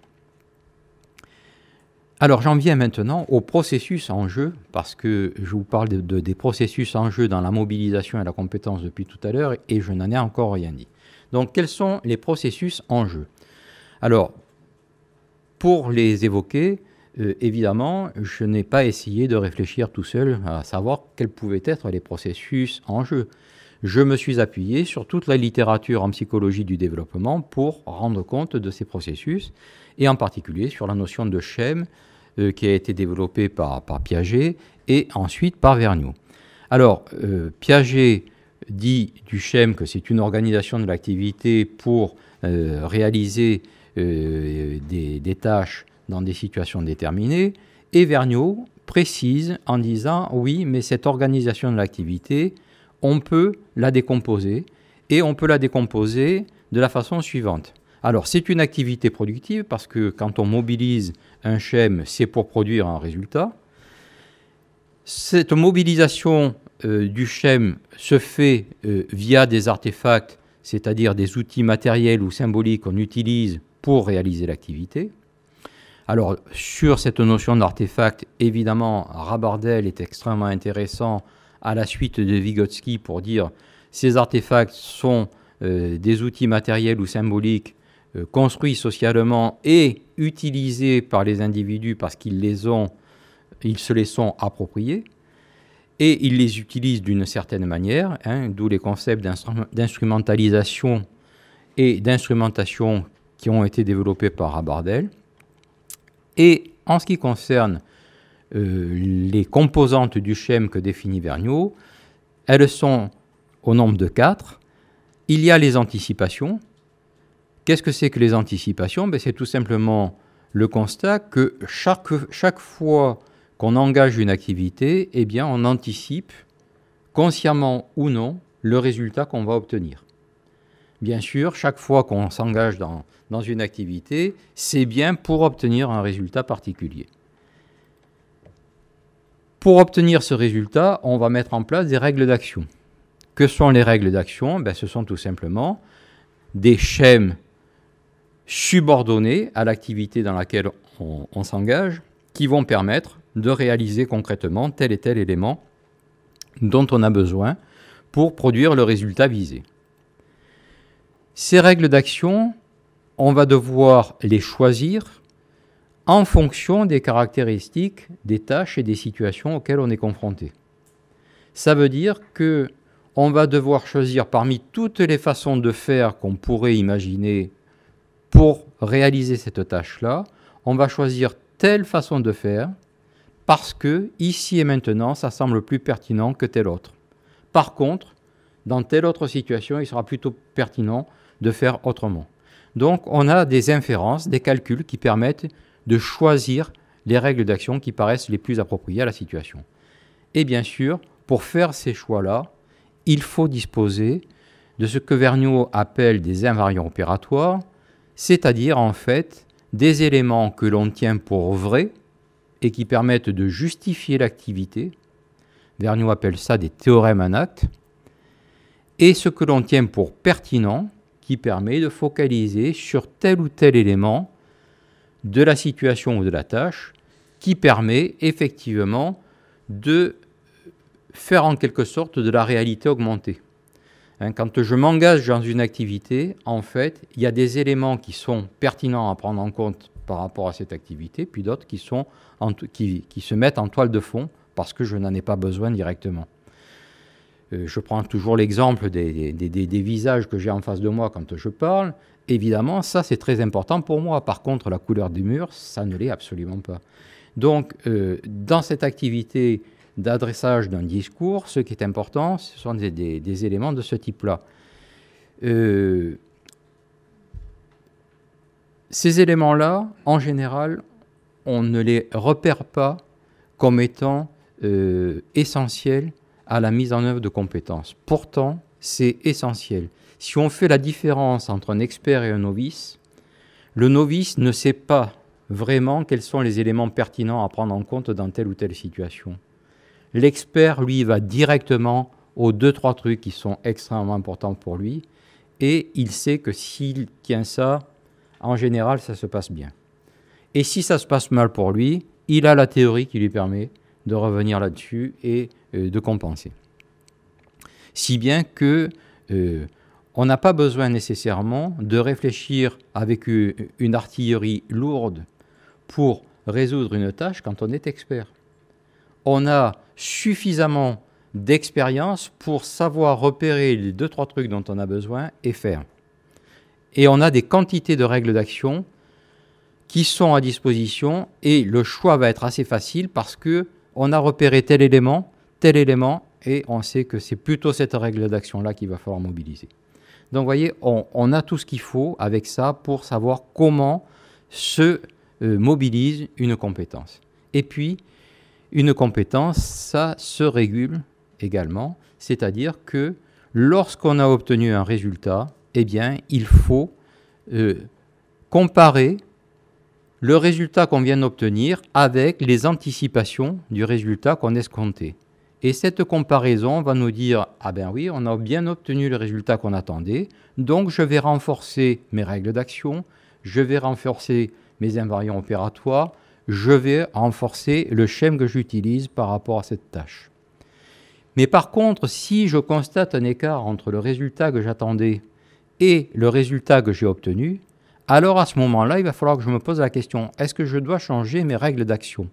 S1: Alors, j'en viens maintenant au processus en jeu, parce que je vous parle des processus en jeu dans la mobilisation et la compétence depuis tout à l'heure, et je n'en ai encore rien dit. Donc, quels sont les processus en jeu ? Alors, pour les évoquer, évidemment, je n'ai pas essayé de réfléchir tout seul à savoir quels pouvaient être les processus en jeu. Je me suis appuyé sur toute la littérature en psychologie du développement pour rendre compte de ces processus, et en particulier sur la notion de schème qui a été développée par Piaget et ensuite par Vergniaud. Alors, Piaget dit du schème que c'est une organisation de l'activité pour réaliser des tâches dans des situations déterminées, et Vergniaud précise en disant « oui, mais cette organisation de l'activité, on peut la décomposer, et on peut la décomposer de la façon suivante. Alors, c'est une activité productive, parce que quand on mobilise un schème, c'est pour produire un résultat. Cette mobilisation du schème se fait via des artefacts, c'est-à-dire des outils matériels ou symboliques qu'on utilise pour réaliser l'activité. Alors, sur cette notion d'artefact, évidemment, Rabardel est extrêmement intéressant à la suite de Vygotsky pour dire ces artefacts sont des outils matériels ou symboliques construits socialement et utilisés par les individus parce qu'ils se les sont appropriés et ils les utilisent d'une certaine manière, d'où les concepts d'instrumentalisation et d'instrumentation qui ont été développés par Rabardel. Et en ce qui concerne les composantes du schème que définit Vergniaud, elles sont au nombre de 4. il y a les anticipations. Qu'est-ce que c'est que les anticipations? C'est tout simplement le constat que chaque fois qu'on engage une activité, eh bien, on anticipe, consciemment ou non, le résultat qu'on va obtenir. Bien sûr, chaque fois qu'on s'engage dans une activité, c'est bien pour obtenir un résultat particulier. Pour obtenir ce résultat, on va mettre en place des règles d'action. Que sont les règles d'action? Ce sont tout simplement des schèmes subordonnés à l'activité dans laquelle on s'engage, qui vont permettre de réaliser concrètement tel et tel élément dont on a besoin pour produire le résultat visé. Ces règles d'action, on va devoir les choisir en fonction des caractéristiques des tâches et des situations auxquelles on est confronté. Ça veut dire qu'on va devoir choisir parmi toutes les façons de faire qu'on pourrait imaginer pour réaliser cette tâche-là, on va choisir telle façon de faire parce que, ici et maintenant, ça semble plus pertinent que telle autre. Par contre, dans telle autre situation, il sera plutôt pertinent de faire autrement. Donc, on a des inférences, des calculs qui permettent de choisir les règles d'action qui paraissent les plus appropriées à la situation. Et bien sûr, pour faire ces choix-là, il faut disposer de ce que Vergniaud appelle des invariants opératoires, c'est-à-dire en fait des éléments que l'on tient pour vrais et qui permettent de justifier l'activité. Vergniaud appelle ça des théorèmes en acte. Et ce que l'on tient pour pertinent, qui permet de focaliser sur tel ou tel élément de la situation ou de la tâche, qui permet effectivement de faire en quelque sorte de la réalité augmentée. Quand je m'engage dans une activité, en fait, il y a des éléments qui sont pertinents à prendre en compte par rapport à cette activité, puis d'autres qui se mettent en toile de fond parce que je n'en ai pas besoin directement. Je prends toujours l'exemple des visages que j'ai en face de moi quand je parle. Évidemment, ça c'est très important pour moi. Par contre, la couleur du mur, ça ne l'est absolument pas. Donc, dans cette activité d'adressage d'un discours, ce qui est important, ce sont des éléments de ce type-là. Ces éléments-là, en général, on ne les repère pas comme étant essentiels à la mise en œuvre de compétences. Pourtant, c'est essentiel. Si on fait la différence entre un expert et un novice, le novice ne sait pas vraiment quels sont les éléments pertinents à prendre en compte dans telle ou telle situation. L'expert, lui, va directement aux 2-3 trucs qui sont extrêmement importants pour lui, et il sait que s'il tient ça, en général, ça se passe bien. Et si ça se passe mal pour lui, il a la théorie qui lui permet de revenir là-dessus et de compenser. Si bien que on n'a pas besoin nécessairement de réfléchir avec une artillerie lourde pour résoudre une tâche quand on est expert. On a suffisamment d'expérience pour savoir repérer les 2-3 trucs dont on a besoin et faire. Et on a des quantités de règles d'action qui sont à disposition et le choix va être assez facile parce qu'on a repéré tel élément, et on sait que c'est plutôt cette règle d'action-là qu'il va falloir mobiliser. Donc vous voyez, on a tout ce qu'il faut avec ça pour savoir comment se mobilise une compétence. Et puis, une compétence, ça se régule également, c'est-à-dire que lorsqu'on a obtenu un résultat, eh bien, il faut comparer le résultat qu'on vient d'obtenir avec les anticipations du résultat qu'on escomptait. Et cette comparaison va nous dire « Ah ben oui, on a bien obtenu le résultat qu'on attendait, donc je vais renforcer mes règles d'action, je vais renforcer mes invariants opératoires, je vais renforcer le schème que j'utilise par rapport à cette tâche. » Mais par contre, si je constate un écart entre le résultat que j'attendais et le résultat que j'ai obtenu, alors à ce moment-là, il va falloir que je me pose la question, est-ce que je dois changer mes règles d'action?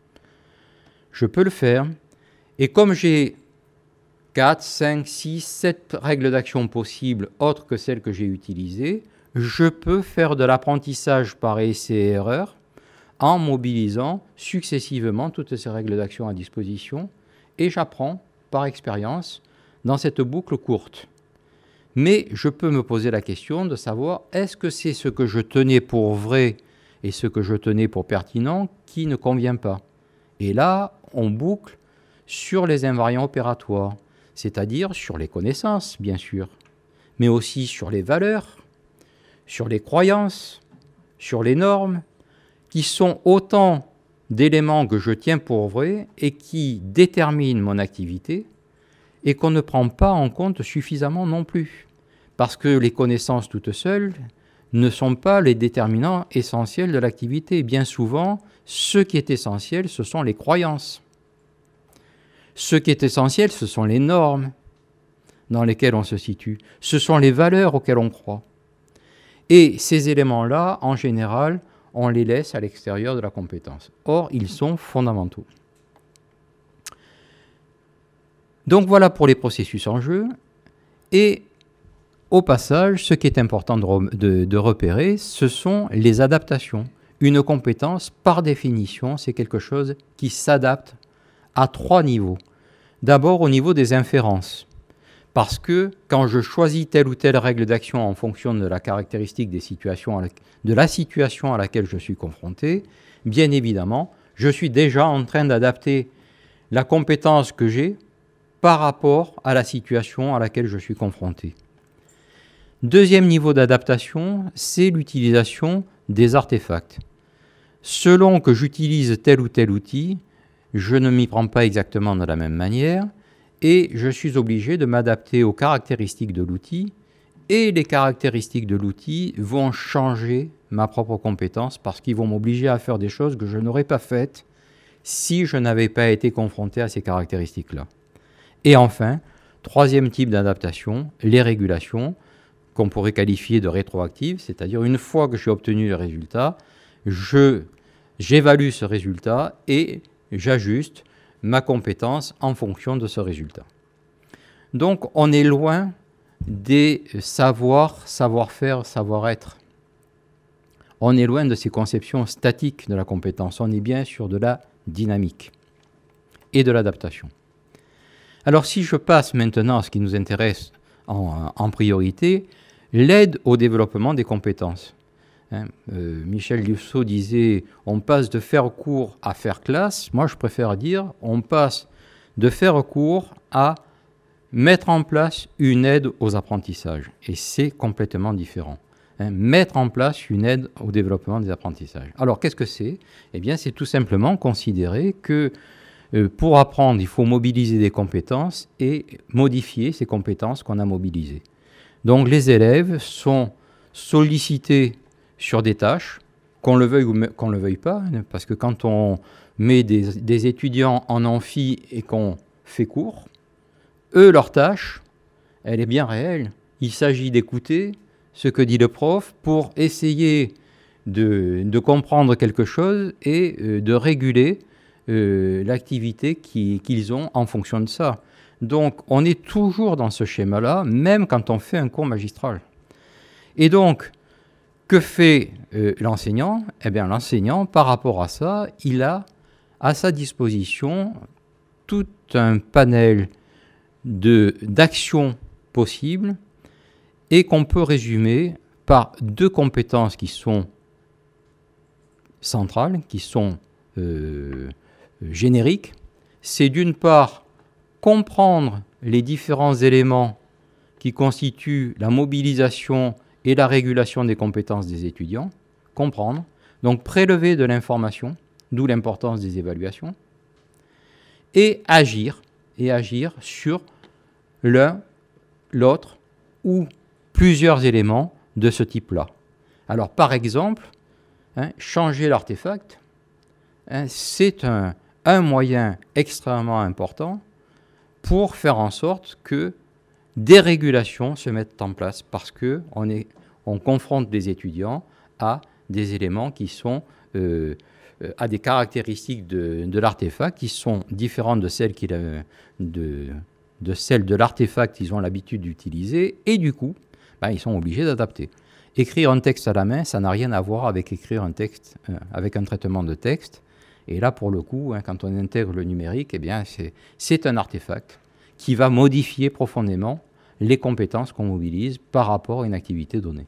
S1: Je peux le faire. Et comme j'ai 4, 5, 6, 7 règles d'action possibles autres que celles que j'ai utilisées, je peux faire de l'apprentissage par essai et erreur en mobilisant successivement toutes ces règles d'action à disposition et j'apprends par expérience dans cette boucle courte. Mais je peux me poser la question de savoir est-ce que c'est ce que je tenais pour vrai et ce que je tenais pour pertinent qui ne convient pas. Et là, on boucle sur les invariants opératoires, c'est-à-dire sur les connaissances, bien sûr, mais aussi sur les valeurs, sur les croyances, sur les normes, qui sont autant d'éléments que je tiens pour vrai et qui déterminent mon activité et qu'on ne prend pas en compte suffisamment non plus. Parce que les connaissances toutes seules ne sont pas les déterminants essentiels de l'activité. Bien souvent, ce qui est essentiel, ce sont les croyances. Ce qui est essentiel, ce sont les normes dans lesquelles on se situe. Ce sont les valeurs auxquelles on croit. Et ces éléments-là, en général, on les laisse à l'extérieur de la compétence. Or, ils sont fondamentaux. Donc voilà pour les processus en jeu. Et au passage, ce qui est important de repérer, ce sont les adaptations. Une compétence, par définition, c'est quelque chose qui s'adapte à 3 niveaux. D'abord au niveau des inférences. Parce que quand je choisis telle ou telle règle d'action en fonction de la caractéristique des situations, de la situation à laquelle je suis confronté, bien évidemment, je suis déjà en train d'adapter la compétence que j'ai par rapport à la situation à laquelle je suis confronté. Deuxième niveau d'adaptation, c'est l'utilisation des artefacts. Selon que j'utilise tel ou tel outil, je ne m'y prends pas exactement de la même manière et je suis obligé de m'adapter aux caractéristiques de l'outil et les caractéristiques de l'outil vont changer ma propre compétence parce qu'ils vont m'obliger à faire des choses que je n'aurais pas faites si je n'avais pas été confronté à ces caractéristiques-là. Et enfin, troisième type d'adaptation, les régulations, qu'on pourrait qualifier de rétroactives, c'est-à-dire une fois que j'ai obtenu le résultat, j'évalue ce résultat et j'ajuste ma compétence en fonction de ce résultat. Donc on est loin des savoirs, savoir-faire, savoir-être. On est loin de ces conceptions statiques de la compétence. On est bien sur de la dynamique et de l'adaptation. Alors si je passe maintenant à ce qui nous intéresse en priorité, l'aide au développement des compétences. Michel Dussault disait « on passe de faire cours à faire classe ». Moi, je préfère dire « on passe de faire cours à mettre en place une aide aux apprentissages ». Et c'est complètement différent. Mettre en place une aide au développement des apprentissages. Alors, qu'est-ce que c'est ? Eh bien, c'est tout simplement considérer que pour apprendre, il faut mobiliser des compétences et modifier ces compétences qu'on a mobilisées. Donc, les élèves sont sollicités sur des tâches, qu'on le veuille ou qu'on ne le veuille pas, parce que quand on met des étudiants en amphi et qu'on fait cours, eux, leur tâche, elle est bien réelle. Il s'agit d'écouter ce que dit le prof pour essayer de comprendre quelque chose et de réguler l'activité qu'ils ont en fonction de ça. Donc, on est toujours dans ce schéma-là, même quand on fait un cours magistral. Et donc, que fait l'enseignant ? Eh bien, l'enseignant, par rapport à ça, il a à sa disposition tout un panel d'actions possibles et qu'on peut résumer par 2 compétences qui sont centrales, qui sont génériques. C'est d'une part comprendre les différents éléments qui constituent la mobilisation et la régulation des compétences des étudiants, comprendre, donc prélever de l'information, d'où l'importance des évaluations, et agir sur l'un, l'autre ou plusieurs éléments de ce type-là. Alors par exemple, changer l'artefact, c'est un moyen extrêmement important pour faire en sorte que des régulations se mettent en place parce qu'on confronte les étudiants à des éléments qui sont à des caractéristiques de l'artefact qui sont différentes de celles de l'artefact qu'ils ont l'habitude d'utiliser et du coup, ils sont obligés d'adapter. Écrire un texte à la main, ça n'a rien à voir avec écrire un texte avec un traitement de texte. Et là, pour le coup, quand on intègre le numérique, eh bien, c'est un artefact qui va modifier profondément les compétences qu'on mobilise par rapport à une activité donnée.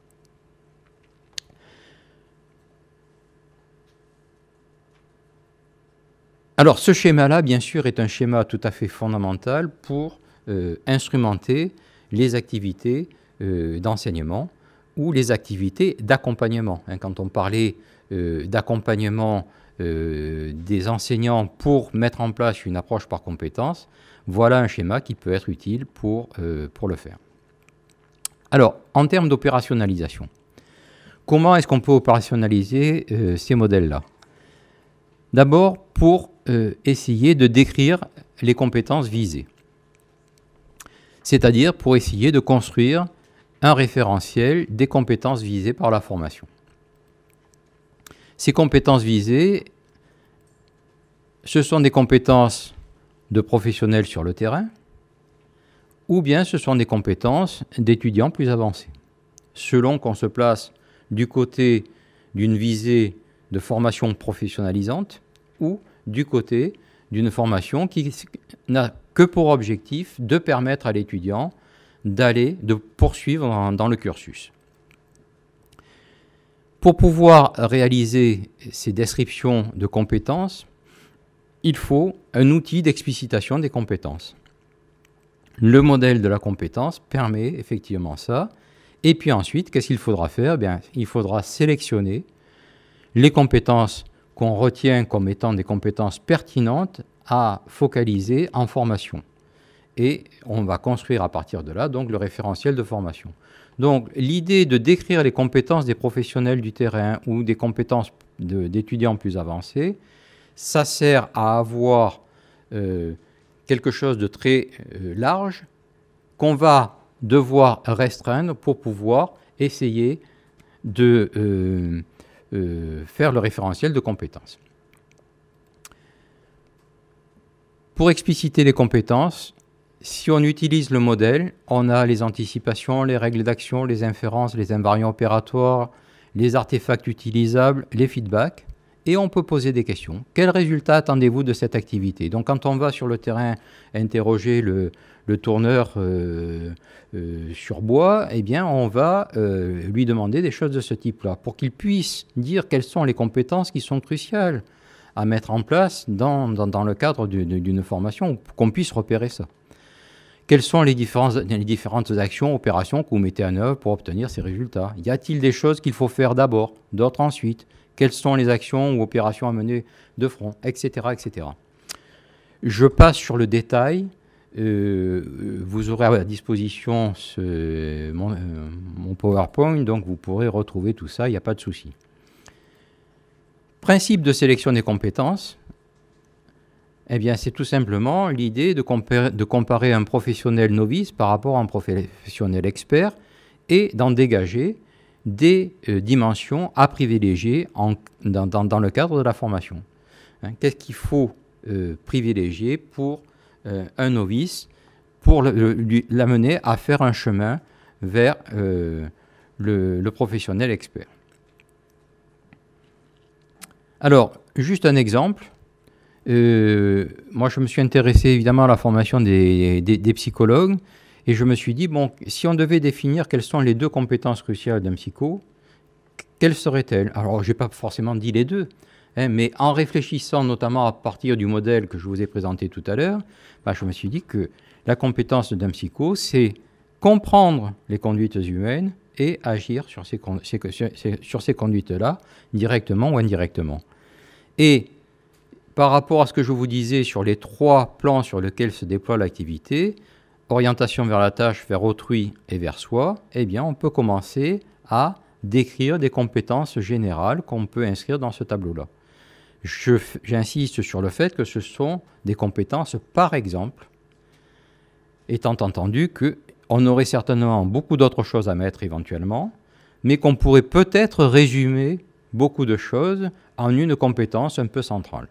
S1: Alors, ce schéma-là, bien sûr, est un schéma tout à fait fondamental pour instrumenter les activités d'enseignement ou les activités d'accompagnement. Quand on parlait d'accompagnement des enseignants pour mettre en place une approche par compétences, voilà un schéma qui peut être utile pour le faire. Alors, en termes d'opérationnalisation, comment est-ce qu'on peut opérationnaliser ces modèles-là? D'abord, pour essayer de décrire les compétences visées. C'est-à-dire pour essayer de construire un référentiel des compétences visées par la formation. Ces compétences visées, ce sont des compétences de professionnels sur le terrain, ou bien ce sont des compétences d'étudiants plus avancés. Selon qu'on se place du côté d'une visée de formation professionnalisante ou du côté d'une formation qui n'a que pour objectif de permettre à l'étudiant de poursuivre dans le cursus. Pour pouvoir réaliser ces descriptions de compétences, il faut un outil d'explicitation des compétences. Le modèle de la compétence permet effectivement ça. Et puis ensuite, qu'est-ce qu'il faudra faire? Il faudra sélectionner les compétences qu'on retient comme étant des compétences pertinentes à focaliser en formation. Et on va construire à partir de là donc le référentiel de formation. Donc l'idée de décrire les compétences des professionnels du terrain ou des compétences d'étudiants plus avancés, ça sert à avoir quelque chose de très large qu'on va devoir restreindre pour pouvoir essayer de faire le référentiel de compétences. Pour expliciter les compétences, si on utilise le modèle, on a les anticipations, les règles d'action, les inférences, les invariants opératoires, les artefacts utilisables, les feedbacks, et on peut poser des questions. Quel résultat attendez-vous de cette activité? Donc quand on va sur le terrain interroger le tourneur sur bois, eh bien on va lui demander des choses de ce type-là, pour qu'il puisse dire quelles sont les compétences qui sont cruciales à mettre en place dans le cadre d'une formation, pour qu'on puisse repérer ça. Quelles sont les différentes actions, opérations que vous mettez en œuvre pour obtenir ces résultats? Y a-t-il des choses qu'il faut faire d'abord, d'autres ensuite? Quelles sont les actions ou opérations à mener de front, etc., etc. Je passe sur le détail. Vous aurez à disposition mon PowerPoint, donc vous pourrez retrouver tout ça, il n'y a pas de souci. Principe de sélection des compétences. Eh bien, c'est tout simplement l'idée de comparer un professionnel novice par rapport à un professionnel expert et d'en dégager des dimensions à privilégier dans le cadre de la formation. Qu'est-ce qu'il faut privilégier pour un novice pour l'amener à faire un chemin vers le professionnel expert? Alors, juste un exemple. Moi, je me suis intéressé évidemment à la formation des psychologues et je me suis dit, bon, si on devait définir quelles sont les deux compétences cruciales d'un psycho, quelles seraient-elles? Alors, je n'ai pas forcément dit les deux, mais en réfléchissant notamment à partir du modèle que je vous ai présenté tout à l'heure, je me suis dit que la compétence d'un psycho, c'est comprendre les conduites humaines et agir sur ces conduites-là, directement ou indirectement. Et par rapport à ce que je vous disais sur les 3 plans sur lesquels se déploie l'activité, orientation vers la tâche, vers autrui et vers soi, eh bien, on peut commencer à décrire des compétences générales qu'on peut inscrire dans ce tableau-là. J'insiste sur le fait que ce sont des compétences, par exemple, étant entendu qu'on aurait certainement beaucoup d'autres choses à mettre éventuellement, mais qu'on pourrait peut-être résumer beaucoup de choses en une compétence un peu centrale.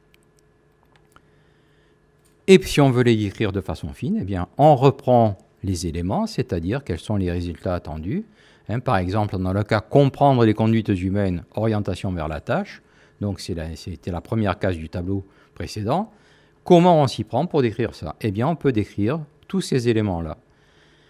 S1: Et si on veut les décrire de façon fine, eh bien, on reprend les éléments, c'est-à-dire quels sont les résultats attendus. Par exemple, dans le cas comprendre les conduites humaines, orientation vers la tâche, donc c'était la première case du tableau précédent. Comment on s'y prend pour décrire ça? Eh bien, on peut décrire tous ces éléments-là.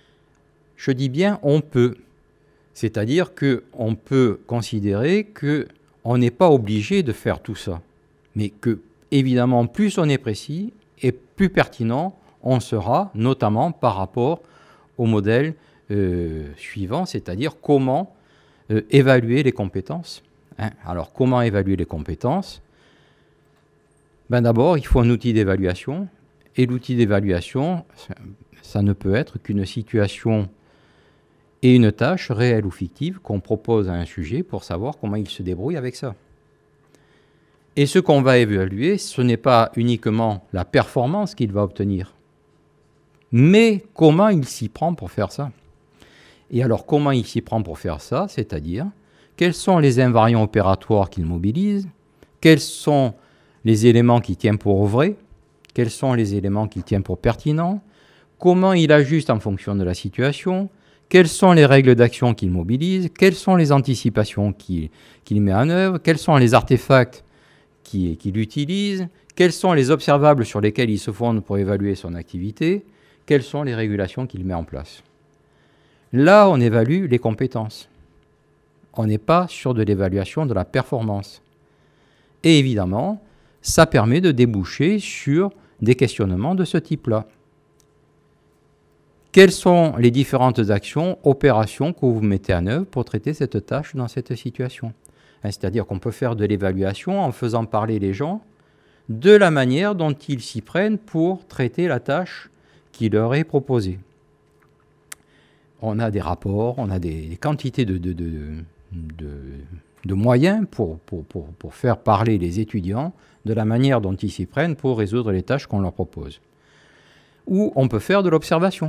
S1: Je dis bien on peut. C'est-à-dire qu'on peut considérer qu'on n'est pas obligé de faire tout ça. Mais que, évidemment, plus on est précis et plus pertinent on sera, notamment par rapport au modèle suivant, c'est-à-dire comment évaluer les compétences. Alors, comment évaluer les compétences? D'abord, il faut un outil d'évaluation. Et l'outil d'évaluation, ça ne peut être qu'une situation et une tâche réelle ou fictive qu'on propose à un sujet pour savoir comment il se débrouille avec ça. Et ce qu'on va évaluer, ce n'est pas uniquement la performance qu'il va obtenir, mais comment il s'y prend pour faire ça. Et alors, comment il s'y prend pour faire ça? C'est-à-dire, quels sont les invariants opératoires qu'il mobilise? Quels sont les éléments qu'il tient pour vrais? Quels sont les éléments qu'il tient pour pertinents? Comment il ajuste en fonction de la situation? Quelles sont les règles d'action qu'il mobilise? Quelles sont les anticipations qu'il met en œuvre? Quels sont les artefacts qu'il utilise? Quels sont les observables sur lesquels il se fonde pour évaluer son activité? Quelles sont les régulations qu'il met en place? Là, on évalue les compétences. On n'est pas sur de l'évaluation de la performance. Et évidemment, ça permet de déboucher sur des questionnements de ce type-là. Quelles sont les différentes actions, opérations que vous mettez en œuvre pour traiter cette tâche dans cette situation? C'est-à-dire qu'on peut faire de l'évaluation en faisant parler les gens de la manière dont ils s'y prennent pour traiter la tâche qui leur est proposée. On a des rapports, on a des quantités de moyens pour faire parler les étudiants de la manière dont ils s'y prennent pour résoudre les tâches qu'on leur propose. Ou on peut faire de l'observation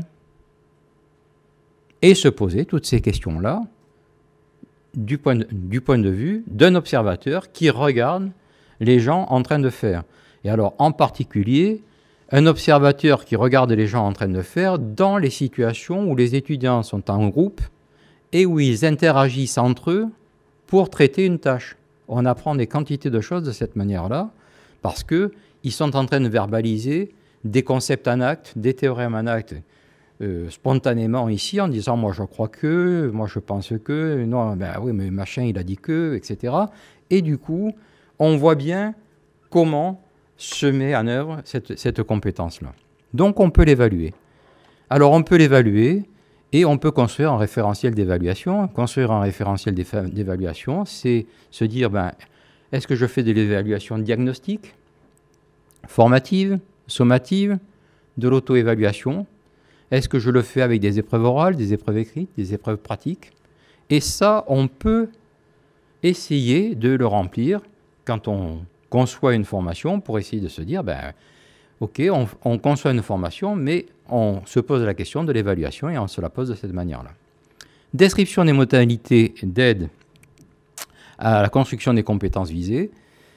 S1: et se poser toutes ces questions-là du point de vue d'un observateur qui regarde les gens en train de faire. Et alors, en particulier, un observateur qui regarde les gens en train de faire dans les situations où les étudiants sont en groupe et où ils interagissent entre eux pour traiter une tâche. On apprend des quantités de choses de cette manière-là parce qu'ils sont en train de verbaliser des concepts en acte, des théorèmes en acte, spontanément ici en disant « moi je crois que, moi je pense que, non, ben oui mais machin il a dit que, etc. » Et du coup, on voit bien comment se met en œuvre cette compétence-là. Donc on peut l'évaluer. Alors on peut l'évaluer et on peut construire un référentiel d'évaluation. Construire un référentiel d'évaluation, c'est se dire, est-ce que je fais de l'évaluation diagnostique, formative, sommative, de l'auto-évaluation? Est-ce que je le fais avec des épreuves orales, des épreuves écrites, des épreuves pratiques? Et ça, on peut essayer de le remplir quand on conçoit une formation pour essayer de se dire, ok, on conçoit une formation, mais on se pose la question de l'évaluation et on se la pose de cette manière-là. Description des modalités d'aide à la construction des compétences visées.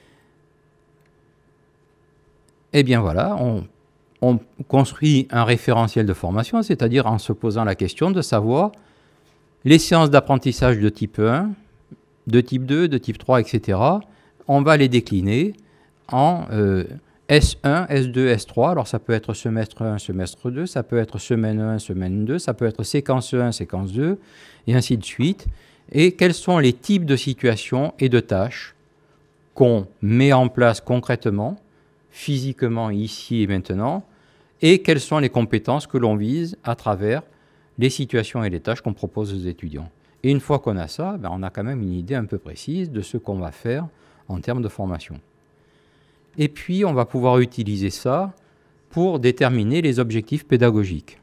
S1: Eh bien voilà, on construit un référentiel de formation, c'est-à-dire en se posant la question de savoir les séances d'apprentissage de type 1, de type 2, de type 3, etc. On va les décliner en S1, S2, S3. Alors ça peut être semestre 1, semestre 2, ça peut être semaine 1, semaine 2, ça peut être séquence 1, séquence 2, et ainsi de suite. Et quels sont les types de situations et de tâches qu'on met en place concrètement, physiquement, ici et maintenant, et quelles sont les compétences que l'on vise à travers les situations et les tâches qu'on propose aux étudiants. Et une fois qu'on a ça, on a quand même une idée un peu précise de ce qu'on va faire en termes de formation. Et puis, on va pouvoir utiliser ça pour déterminer les objectifs pédagogiques.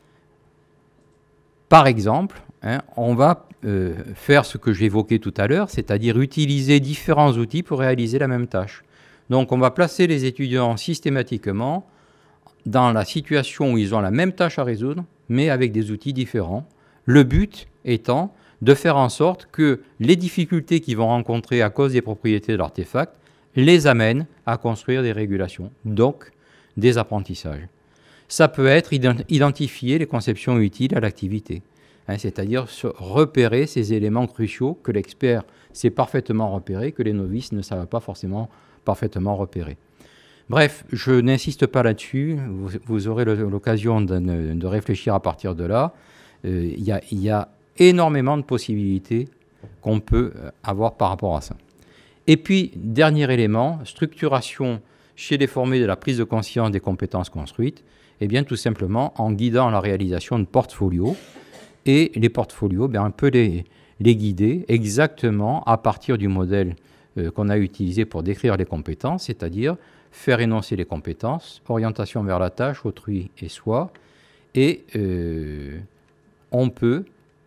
S1: Par exemple, on va faire ce que j'évoquais tout à l'heure, c'est-à-dire utiliser différents outils pour réaliser la même tâche. Donc, on va placer les étudiants systématiquement dans la situation où ils ont la même tâche à résoudre, mais avec des outils différents. Le but étant de faire en sorte que les difficultés qu'ils vont rencontrer à cause des propriétés de l'artefact les amènent à construire des régulations, donc des apprentissages. Ça peut être identifier les conceptions utiles à l'activité, c'est-à-dire repérer ces éléments cruciaux que l'expert sait parfaitement repérer, que les novices ne savent pas forcément parfaitement repérer. Bref, je n'insiste pas là-dessus, vous aurez l'occasion de réfléchir à partir de là. Il y a énormément de possibilités qu'on peut avoir par rapport à ça. Et puis, dernier élément, structuration chez les formés de la prise de conscience des compétences construites, eh bien tout simplement en guidant la réalisation de portfolios. Et les portfolios, on peut les guider exactement à partir du modèle qu'on a utilisé pour décrire les compétences, c'est-à-dire faire énoncer les compétences, orientation vers la tâche, autrui et soi, et on peut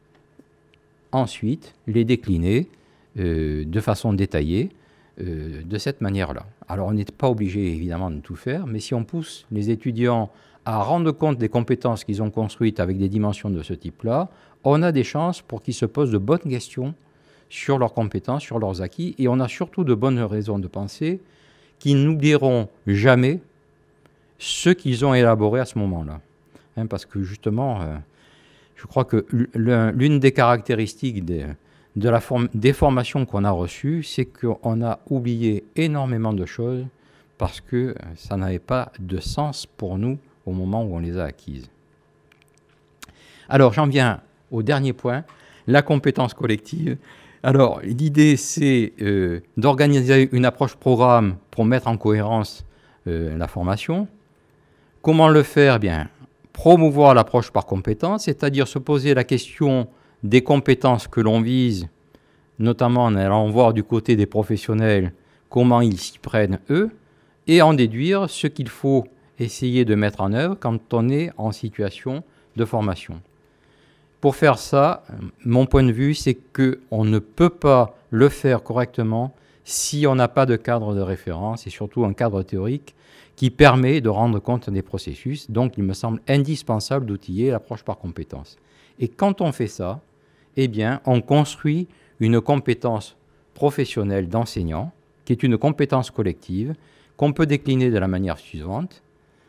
S1: ensuite les décliner de façon détaillée de cette manière-là. Alors on n'est pas obligé évidemment de tout faire, mais si on pousse les étudiants à rendre compte des compétences qu'ils ont construites avec des dimensions de ce type-là, on a des chances pour qu'ils se posent de bonnes questions sur leurs compétences, sur leurs acquis, et on a surtout de bonnes raisons de penser qu'ils n'oublieront jamais ce qu'ils ont élaboré à ce moment-là. Parce que justement, je crois que l'une des caractéristiques des formations qu'on a reçues, c'est qu'on a oublié énormément de choses parce que ça n'avait pas de sens pour nous au moment où on les a acquises. Alors, j'en viens au dernier point, la compétence collective. Alors, l'idée, c'est d'organiser une approche programme pour mettre en cohérence la formation. Comment le faire ? Promouvoir l'approche par compétences, c'est-à-dire se poser la question des compétences que l'on vise, notamment en allant voir du côté des professionnels comment ils s'y prennent eux, et en déduire ce qu'il faut essayer de mettre en œuvre quand on est en situation de formation. Pour faire ça, mon point de vue, c'est qu'on ne peut pas le faire correctement si on n'a pas de cadre de référence et surtout un cadre théorique qui permet de rendre compte des processus. Donc, il me semble indispensable d'outiller l'approche par compétences. Et quand on fait ça, on construit une compétence professionnelle d'enseignant, qui est une compétence collective, qu'on peut décliner de la manière suivante.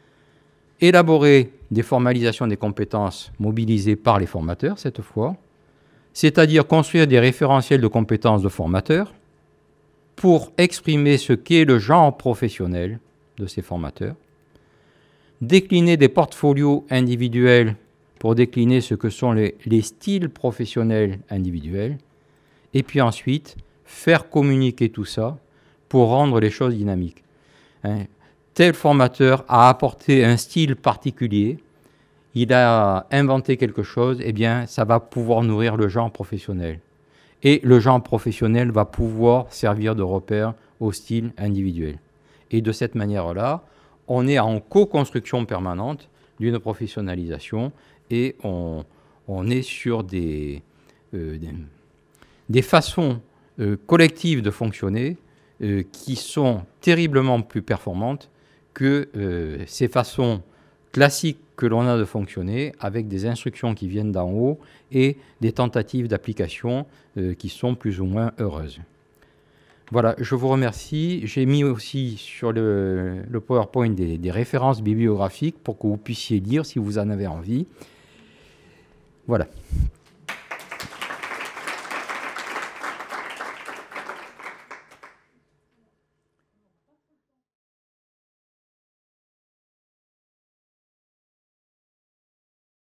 S1: Élaborer des formalisations des compétences mobilisées par les formateurs, cette fois, c'est-à-dire construire des référentiels de compétences de formateurs pour exprimer ce qu'est le genre professionnel de ces formateurs, décliner des portfolios individuels pour décliner ce que sont les styles professionnels individuels, et puis ensuite faire communiquer tout ça pour rendre les choses dynamiques. Tel formateur a apporté un style particulier, il a inventé quelque chose, ça va pouvoir nourrir le genre professionnel. Et le genre professionnel va pouvoir servir de repère au style individuel. Et de cette manière-là, on est en co-construction permanente d'une professionnalisation et on est sur des façons collectives de fonctionner qui sont terriblement plus performantes que ces façons classiques que l'on a de fonctionner avec des instructions qui viennent d'en haut et des tentatives d'application qui sont plus ou moins heureuses. Voilà, je vous remercie. J'ai mis aussi sur le PowerPoint des références bibliographiques pour que vous puissiez lire si vous en avez envie. Voilà.